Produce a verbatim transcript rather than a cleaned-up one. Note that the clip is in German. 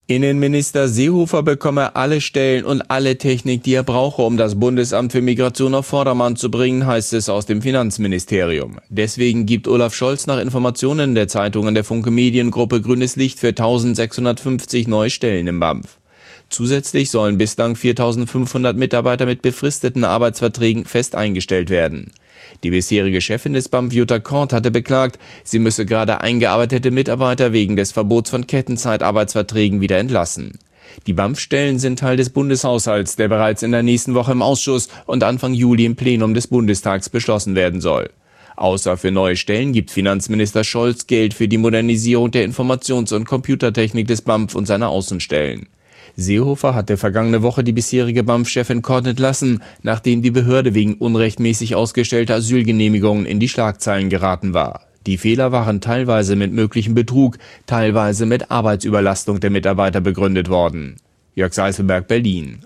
Innenminister Seehofer bekomme alle Stellen und alle Technik, die er brauche, um das Bundesamt für Migration auf Vordermann zu bringen, heißt es aus dem Finanzministerium. Deswegen gibt Olaf Scholz nach Informationen der Zeitungen der Funke Mediengruppe grünes Licht für eintausendsechshundertfünfzig neue Stellen im B A M F. Zusätzlich sollen bislang viertausendfünfhundert Mitarbeiter mit befristeten Arbeitsverträgen fest eingestellt werden. Die bisherige Chefin des B A M F, Jutta Kort, hatte beklagt, sie müsse gerade eingearbeitete Mitarbeiter wegen des Verbots von Kettenzeitarbeitsverträgen wieder entlassen. Die B A M F-Stellen sind Teil des Bundeshaushalts, der bereits in der nächsten Woche im Ausschuss und Anfang Juli im Plenum des Bundestags beschlossen werden soll. Außer für neue Stellen gibt Finanzminister Scholz Geld für die Modernisierung der Informations- und Computertechnik des B A M F und seiner Außenstellen. Seehofer hatte vergangene Woche die bisherige B A M F-Chefin Kort entlassen, nachdem die Behörde wegen unrechtmäßig ausgestellter Asylgenehmigungen in die Schlagzeilen geraten war. Die Fehler waren teilweise mit möglichem Betrug, teilweise mit Arbeitsüberlastung der Mitarbeiter begründet worden. Jörg Seiselberg, Berlin.